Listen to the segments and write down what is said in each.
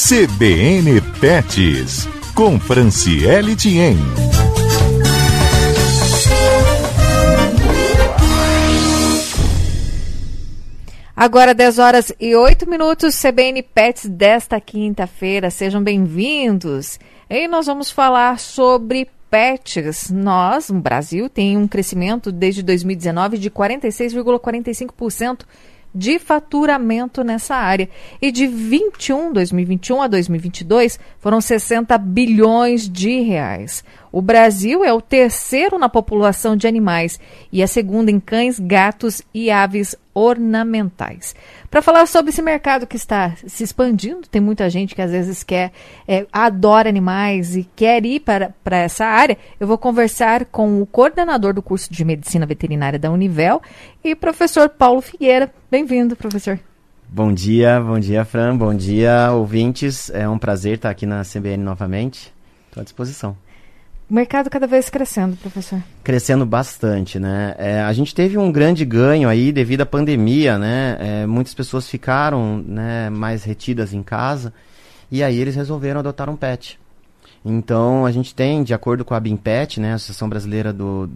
CBN Pets, com Franciele Thiem. Agora 10h08, CBN Pets desta quinta-feira. Sejam bem-vindos. E nós vamos falar sobre pets. Nós, no Brasil, tem um crescimento desde 2019 de 46,45% de faturamento nessa área. E de 2021 a 2022 foram 60 bilhões de reais. O Brasil é o terceiro na população de animais e a segunda em cães, gatos e aves ornamentais. Para falar sobre esse mercado que está se expandindo, tem muita gente que às vezes adora animais e quer ir para essa área. Eu vou conversar com o coordenador do curso de Medicina Veterinária da Univel e professor Paulo Figueira. Bem-vindo, professor. Bom dia, Fran, bom dia, ouvintes. É um prazer estar aqui na CBN novamente. Estou à disposição. O mercado cada vez crescendo, professor. Crescendo bastante, né? A gente teve um grande ganho aí devido à pandemia, né? Muitas pessoas ficaram, né, mais retidas em casa e aí eles resolveram adotar um pet. Então, a gente tem, de acordo com a Bimpet, né, a Associação Brasileira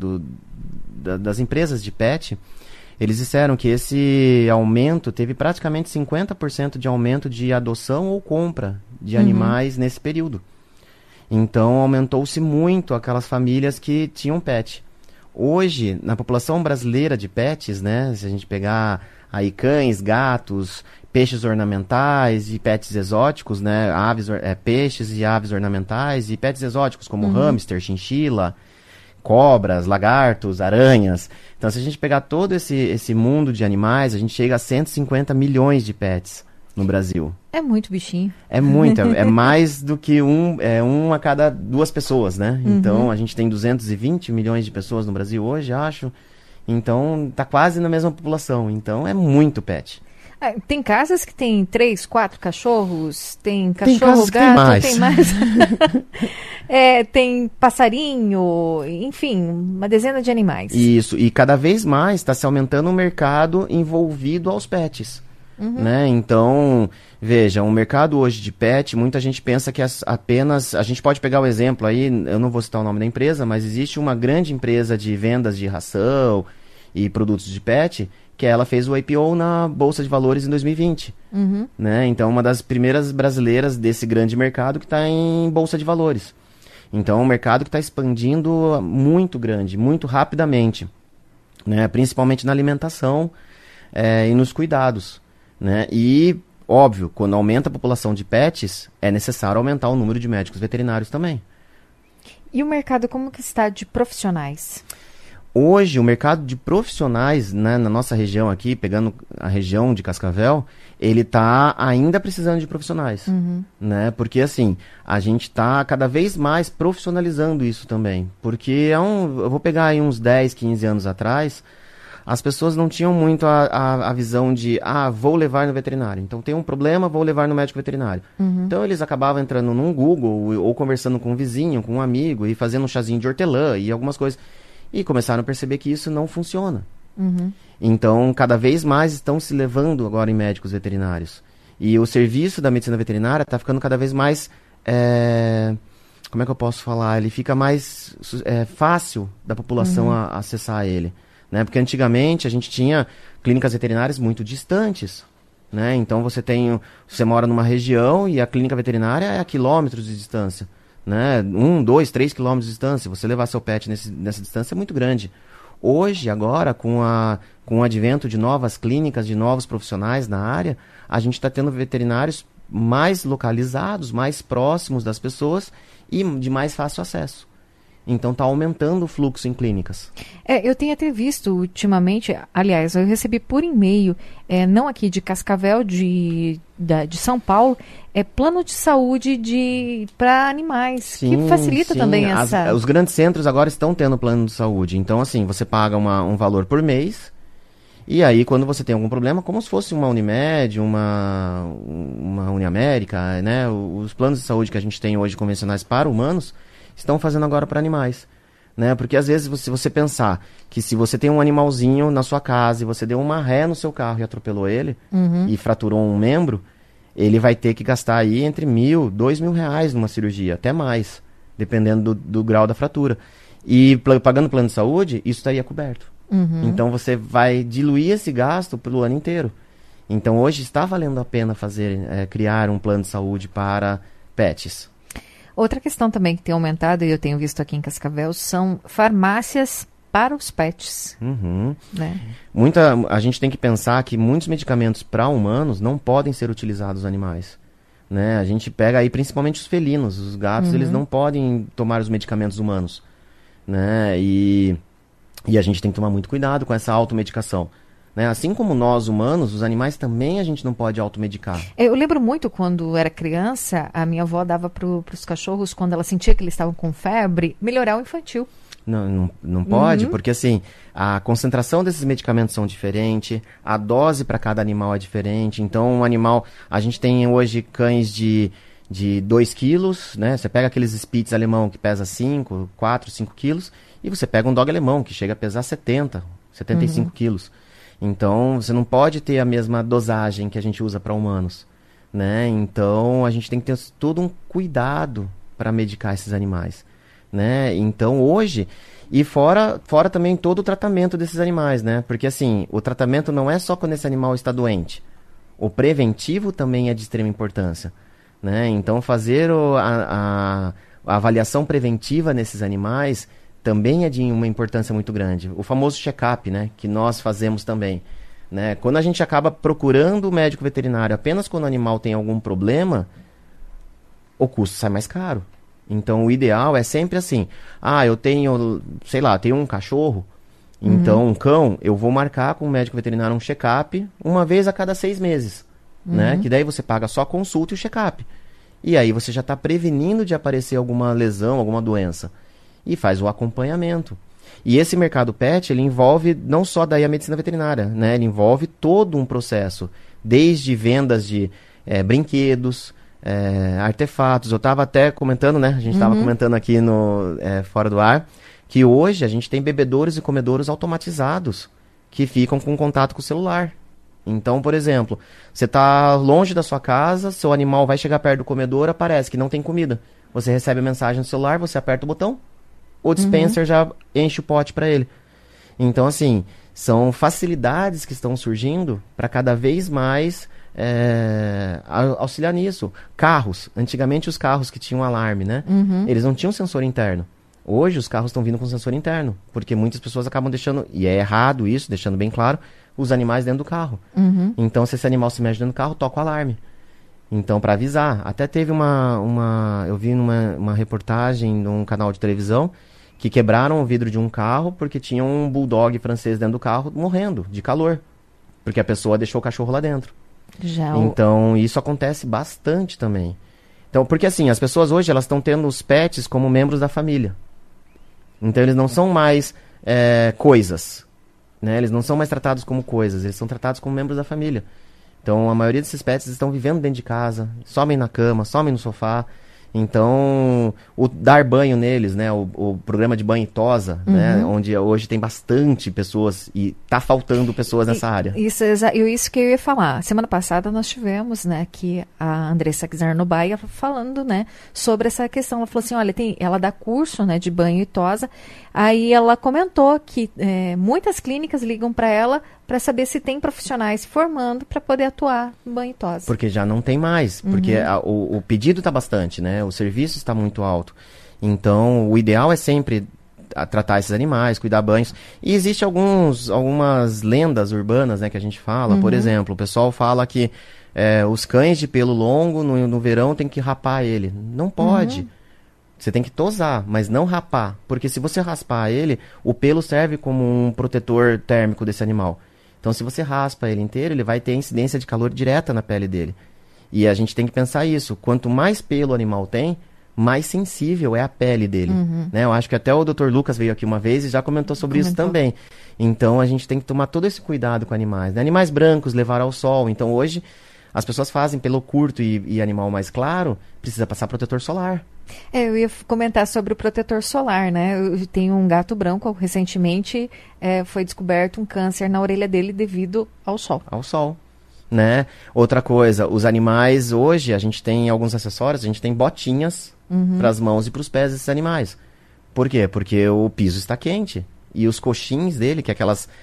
das Empresas de Pet, eles disseram que esse aumento teve praticamente 50% de aumento de adoção ou compra de animais nesse período. Então, aumentou-se muito aquelas famílias que tinham pet. Hoje, na população brasileira de pets, né, se a gente pegar aí cães, gatos, peixes ornamentais e pets exóticos, né, peixes e aves ornamentais e pets exóticos como hamster, chinchila, cobras, lagartos, aranhas. Então, se a gente pegar todo esse mundo de animais, a gente chega a 150 milhões de pets no Brasil. É muito bichinho. É muito, é mais do que um a cada 2 pessoas, né? Então, a gente tem 220 milhões de pessoas no Brasil hoje, acho. Então, tá quase na mesma população. Então, é muito pet. Tem casas que tem 3, 4 cachorros, tem casas gato, tem mais. Tem passarinho, enfim, uma dezena de animais. Isso, e cada vez mais está se aumentando o mercado envolvido aos pets. Né? Então, veja, o mercado hoje de pet, muita gente pensa que apenas... A gente pode pegar o exemplo aí, eu não vou citar o nome da empresa, mas existe uma grande empresa de vendas de ração e produtos de pet, que ela fez o IPO na Bolsa de Valores em 2020. Né? Então, uma das primeiras brasileiras desse grande mercado que está em Bolsa de Valores. Então, é um mercado que está expandindo muito grande, muito rapidamente, né? Principalmente na alimentação e nos cuidados. Né? E, óbvio, quando aumenta a população de pets, é necessário aumentar o número de médicos veterinários também. E o mercado como que está de profissionais? Hoje, o mercado de profissionais, né, na nossa região aqui, pegando a região de Cascavel, ele está ainda precisando de profissionais. Né? Porque, assim, a gente está cada vez mais profissionalizando isso também. Porque eu vou pegar aí uns 10, 15 anos atrás... As pessoas não tinham muito a visão de, vou levar no veterinário. Então, tem um problema, vou levar no médico veterinário. Então, eles acabavam entrando num Google ou conversando com um vizinho, com um amigo e fazendo um chazinho de hortelã e algumas coisas. E começaram a perceber que isso não funciona. Então, cada vez mais estão se levando agora em médicos veterinários. E o serviço da medicina veterinária está ficando cada vez mais... como é que eu posso falar? Ele fica mais fácil da população acessar ele. Né? Porque antigamente a gente tinha clínicas veterinárias muito distantes, né? Então você mora numa região e a clínica veterinária é a quilômetros de distância, né? 1, 2, 3 quilômetros de distância. Você levar seu pet nessa distância é muito grande. Hoje, agora, com o advento de novas clínicas, de novos profissionais na área, a gente está tendo veterinários mais localizados, mais próximos das pessoas e de mais fácil acesso. Então, está aumentando o fluxo em clínicas. Eu tenho até visto ultimamente, aliás, eu recebi por e-mail, não aqui de Cascavel, de São Paulo, plano de saúde para animais, sim, que facilita também essa... Os grandes centros agora estão tendo plano de saúde. Então, assim, você paga um valor por mês, e aí, quando você tem algum problema, como se fosse uma Unimed, uma Uniamérica, né? Os planos de saúde que a gente tem hoje convencionais para humanos, estão fazendo agora para animais, né? Porque às vezes, se você pensar que se você tem um animalzinho na sua casa e você deu uma ré no seu carro e atropelou ele e fraturou um membro, ele vai ter que gastar aí entre R$1.000, R$2.000 numa cirurgia, até mais, dependendo do grau da fratura. E pagando plano de saúde, isso estaria coberto. Então você vai diluir esse gasto pelo ano inteiro. Então hoje está valendo a pena criar um plano de saúde para pets. Outra questão também que tem aumentado, e eu tenho visto aqui em Cascavel, são farmácias para os pets. Né? A gente tem que pensar que muitos medicamentos para humanos não podem ser utilizados nos animais. Né? A gente pega aí principalmente os felinos, os gatos, eles não podem tomar os medicamentos humanos. Né? E a gente tem que tomar muito cuidado com essa automedicação. Né? Assim como nós, humanos, os animais também a gente não pode automedicar. Eu lembro muito quando era criança, a minha avó dava para os cachorros, quando ela sentia que eles estavam com febre, melhoral infantil. Não pode, porque assim, a concentração desses medicamentos são diferentes, a dose para cada animal é diferente. Então, um animal, a gente tem hoje cães de 2 quilos, né? Você pega aqueles Spitz alemão que pesa 4, 5 quilos, e você pega um dog alemão que chega a pesar 70, 75 quilos. Então, você não pode ter a mesma dosagem que a gente usa para humanos, né? Então, a gente tem que ter todo um cuidado para medicar esses animais, né? Então, hoje, e fora também todo o tratamento desses animais, né? Porque, assim, o tratamento não é só quando esse animal está doente. O preventivo também é de extrema importância, né? Então, fazer a avaliação preventiva nesses animais também é de uma importância muito grande. O famoso check-up, né, que nós fazemos também. Né? Quando a gente acaba procurando o médico veterinário apenas quando o animal tem algum problema, o custo sai mais caro. Então, o ideal é sempre assim. Eu tenho, tenho um cachorro, então um cão, eu vou marcar com o médico veterinário um check-up uma vez a cada 6 meses. Né? Que daí você paga só a consulta e o check-up. E aí você já está prevenindo de aparecer alguma lesão, alguma doença. E faz o acompanhamento. E esse mercado pet, ele envolve não só daí a medicina veterinária, né? Ele envolve todo um processo, desde vendas de brinquedos, artefatos. Eu estava até comentando, né? A gente estava comentando aqui no fora do ar, que hoje a gente tem bebedouros e comedouros automatizados que ficam com contato com o celular. Então, por exemplo, você está longe da sua casa, seu animal vai chegar perto do comedouro, aparece que não tem comida. Você recebe a mensagem no celular, você aperta o botão, o dispenser já enche o pote para ele. Então, assim, são facilidades que estão surgindo para cada vez mais auxiliar nisso. Carros. Antigamente, os carros que tinham alarme, né? Eles não tinham sensor interno. Hoje, os carros estão vindo com sensor interno, porque muitas pessoas acabam deixando, e é errado isso, deixando bem claro, os animais dentro do carro. Então, se esse animal se mexe dentro do carro, toca o alarme. Então, para avisar. Até teve eu vi numa reportagem num canal de televisão que quebraram o vidro de um carro porque tinha um bulldog francês dentro do carro morrendo de calor, porque a pessoa deixou o cachorro lá dentro. Então, isso acontece bastante também. Então, porque assim, as pessoas hoje elas estão tendo os pets como membros da família. Então, eles não são mais coisas, né? Eles não são mais tratados como coisas, eles são tratados como membros da família. Então, a maioria desses pets estão vivendo dentro de casa, somem na cama, somem no sofá. Então, o dar banho neles, né? O programa de banho e tosa, né? Onde hoje tem bastante pessoas e tá faltando pessoas nessa área. Isso que eu ia falar. Semana passada nós tivemos, né, aqui a Andressa Czarnobaia falando, né, sobre essa questão. Ela falou assim, olha, ela dá curso, né, de banho e tosa. Aí ela comentou que muitas clínicas ligam para ela para saber se tem profissionais formando para poder atuar em banho e tosa. Porque já não tem mais, porque o pedido está bastante, né? O serviço está muito alto. Então, o ideal é sempre tratar esses animais, cuidar banhos. E existe algumas lendas urbanas, né, que a gente fala. Por exemplo, o pessoal fala que os cães de pelo longo no verão tem que rapar ele. Não pode. Você tem que tosar, mas não rapar. Porque se você raspar ele, o pelo serve como um protetor térmico desse animal. Então, se você raspa ele inteiro, ele vai ter incidência de calor direta na pele dele. E a gente tem que pensar isso. Quanto mais pelo o animal tem, mais sensível é a pele dele. Né? Eu acho que até o Dr. Lucas veio aqui uma vez e já comentou sobre isso também. Então, a gente tem que tomar todo esse cuidado com animais. Né? Animais brancos, levar ao sol. Então, hoje, as pessoas fazem pelo curto e animal mais claro, precisa passar protetor solar. Eu ia comentar sobre o protetor solar, né? Eu tenho um gato branco, recentemente foi descoberto um câncer na orelha dele devido ao sol. Ao sol. né? Outra coisa, os animais, hoje, a gente tem alguns acessórios, a gente tem botinhas para as mãos e para os pés desses animais. Por quê? Porque o piso está quente e os coxins dele, que é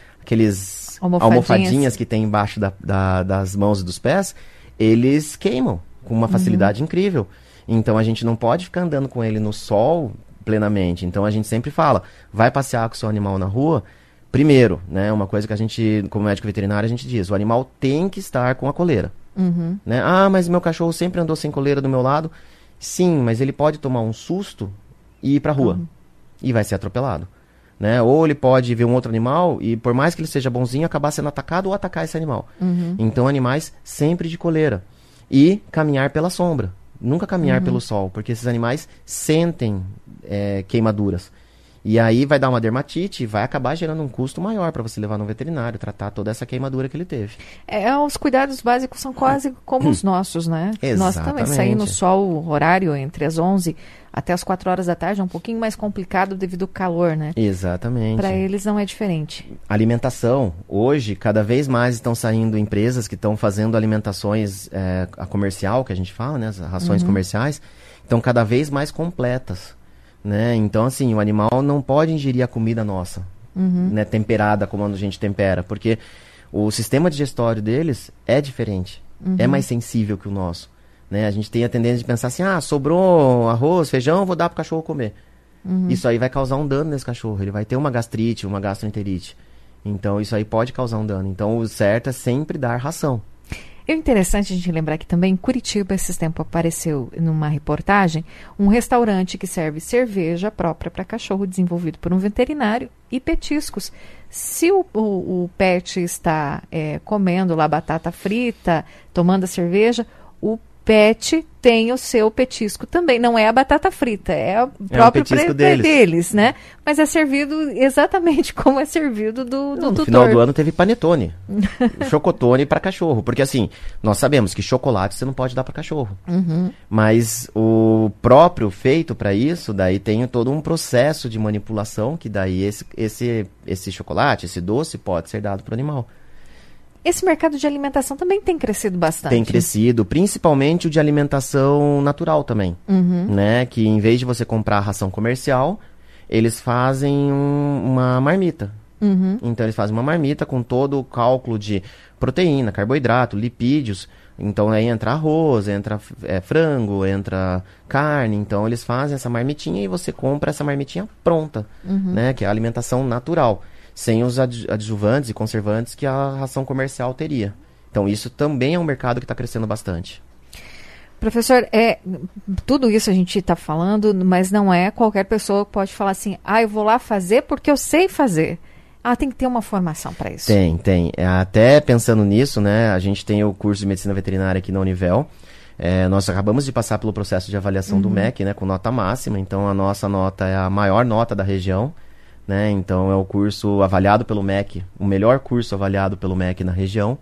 aqueles almofadinhas que tem embaixo das mãos e dos pés, eles queimam com uma facilidade incrível. Então a gente não pode ficar andando com ele no sol plenamente. Então a gente sempre fala, vai passear com o seu animal na rua, primeiro, né, uma coisa que a gente, como médico veterinário, a gente diz, o animal tem que estar com a coleira. Né? Ah, mas meu cachorro sempre andou sem coleira do meu lado. Sim, mas ele pode tomar um susto e ir pra rua. E vai ser atropelado. Né? Ou ele pode ver um outro animal e, por mais que ele seja bonzinho, acabar sendo atacado ou atacar esse animal. Então, animais sempre de coleira. E caminhar pela sombra. Nunca caminhar pelo sol, porque esses animais sentem queimaduras. E aí vai dar uma dermatite e vai acabar gerando um custo maior para você levar no veterinário, tratar toda essa queimadura que ele teve. Os cuidados básicos são quase como os nossos, né? Exatamente. Nós também sair no sol, horário entre as 11 até as 4 horas da tarde é um pouquinho mais complicado devido ao calor, né? Exatamente. Para eles não é diferente. Alimentação. Hoje, cada vez mais estão saindo empresas que estão fazendo alimentações, a comercial, que a gente fala, né? As rações comerciais, estão cada vez mais completas. Né? Então, assim, o animal não pode ingerir a comida nossa, né? Temperada como a gente tempera, porque o sistema digestório deles é diferente, é mais sensível que o nosso. Né? A gente tem a tendência de pensar assim, sobrou arroz, feijão, vou dar pro cachorro comer. Isso aí vai causar um dano nesse cachorro, ele vai ter uma gastrite, uma gastroenterite. Então, isso aí pode causar um dano. Então, o certo é sempre dar ração. É interessante a gente lembrar que também em Curitiba, esses tempos, apareceu numa reportagem um restaurante que serve cerveja própria para cachorro, desenvolvido por um veterinário, e petiscos. Se o pet está comendo lá batata frita, tomando a cerveja, o pet tem o seu petisco também. Não é a batata frita, é o próprio petisco deles, né? Mas é servido exatamente como é servido do tutor. No final do ano teve panetone, chocotone para cachorro. Porque assim, nós sabemos que chocolate você não pode dar para cachorro. Mas o próprio feito para isso, daí tem todo um processo de manipulação, que daí esse chocolate, esse doce pode ser dado para o animal. Esse mercado de alimentação também tem crescido bastante. Tem crescido, principalmente o de alimentação natural também, né? Que em vez de você comprar ração comercial, eles fazem uma marmita. Então eles fazem uma marmita com todo o cálculo de proteína, carboidrato, lipídios. Então aí entra arroz, entra frango, entra carne. Então eles fazem essa marmitinha e você compra essa marmitinha pronta, né? Que é a alimentação natural, sem os adjuvantes e conservantes que a ração comercial teria. Então isso também é um mercado que está crescendo bastante. Professor, tudo isso a gente está falando, mas não é qualquer pessoa que pode falar assim, eu vou lá fazer porque eu sei fazer. Tem que ter uma formação para isso. Tem. Até pensando nisso, né, a gente tem o curso de Medicina Veterinária aqui na Univel. Nós acabamos de passar pelo processo de avaliação do MEC, né, com nota máxima. Então a nossa nota é a maior nota da região. Né? Então é o curso avaliado pelo MEC, o melhor curso avaliado pelo MEC na região.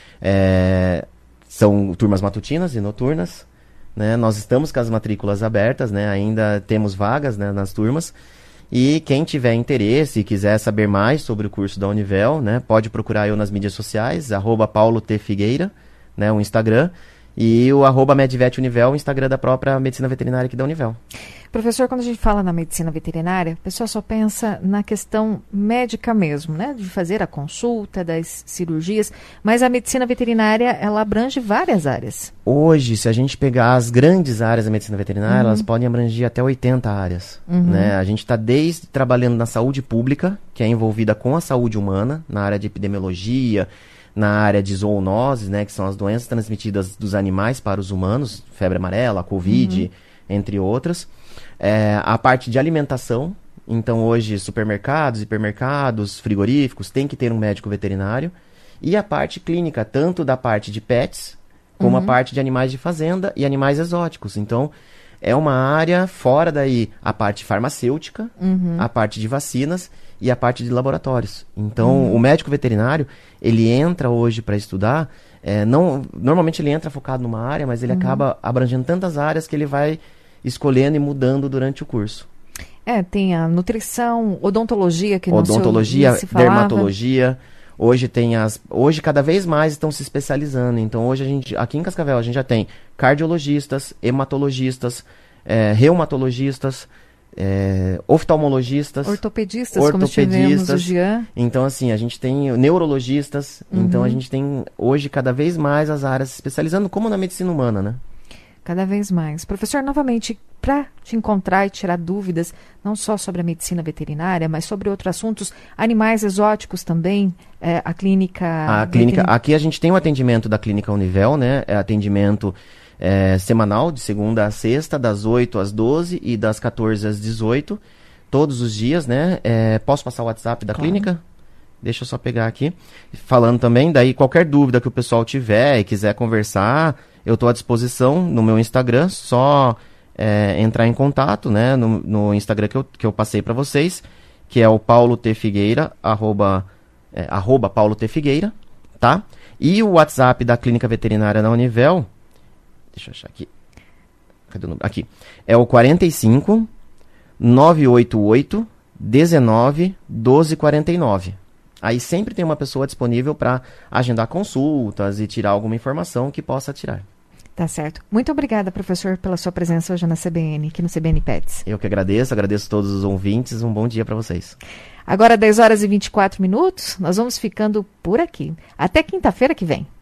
São turmas matutinas e noturnas, né? Nós estamos com as matrículas abertas, né? Ainda temos vagas, né, nas turmas. E quem tiver interesse e quiser saber mais sobre o curso da Univel, né, pode procurar eu nas mídias sociais, @PauloTFigueira, né, o Instagram, e o @MedVetUnivel, o Instagram da própria Medicina Veterinária aqui da Univel. Professor, quando a gente fala na medicina veterinária, a pessoa só pensa na questão médica mesmo, né? De fazer a consulta, das cirurgias, mas a medicina veterinária, ela abrange várias áreas. Hoje, se a gente pegar as grandes áreas da medicina veterinária, elas podem abranger até 80 áreas. Né? A gente está desde trabalhando na saúde pública, que é envolvida com a saúde humana, na área de epidemiologia, na área de zoonoses, né, que são as doenças transmitidas dos animais para os humanos, febre amarela, Covid, entre outras. A parte de alimentação, então hoje supermercados, hipermercados, frigoríficos, tem que ter um médico veterinário. E a parte clínica, tanto da parte de pets, como a parte de animais de fazenda e animais exóticos. Então, é uma área fora daí a parte farmacêutica, a parte de vacinas e a parte de laboratórios. Então, o médico veterinário, ele entra hoje para estudar, normalmente ele entra focado numa área, mas ele acaba abrangendo tantas áreas que ele vai escolhendo e mudando durante o curso. Tem a nutrição, odontologia, que odontologia, se falava. dermatologia. Hoje cada vez mais estão se especializando. Então hoje aqui em Cascavel a gente já tem cardiologistas, hematologistas, reumatologistas, oftalmologistas, ortopedistas, como tivemos o Jean. Então assim, a gente tem neurologistas, então a gente tem hoje cada vez mais as áreas se especializando, como na medicina humana, né? Cada vez mais. Professor, novamente, para te encontrar e tirar dúvidas, não só sobre a medicina veterinária, mas sobre outros assuntos, animais exóticos também, a clínica... Aqui a gente tem o atendimento da Clínica Univel, né? É atendimento semanal, de segunda a sexta, das 8 às 12 e das 14 às 18, todos os dias, né? Posso passar o WhatsApp da clínica? Deixa eu só pegar aqui. Falando também, daí qualquer dúvida que o pessoal tiver e quiser conversar, eu estou à disposição no meu Instagram, só entrar em contato, né, no Instagram que eu passei para vocês, que é o Paulo T. Figueira, arroba Paulo T. Figueira, tá? E o WhatsApp da Clínica Veterinária da Univel, deixa eu achar aqui, cadê o número? Aqui, é o 45 988 19 12 49. Aí sempre tem uma pessoa disponível para agendar consultas e tirar alguma informação que possa tirar. Tá certo. Muito obrigada, professor, pela sua presença hoje na CBN, aqui no CBN Pets. Eu que agradeço todos os ouvintes, um bom dia para vocês. Agora, 10 horas e 24 minutos, nós vamos ficando por aqui. Até quinta-feira que vem.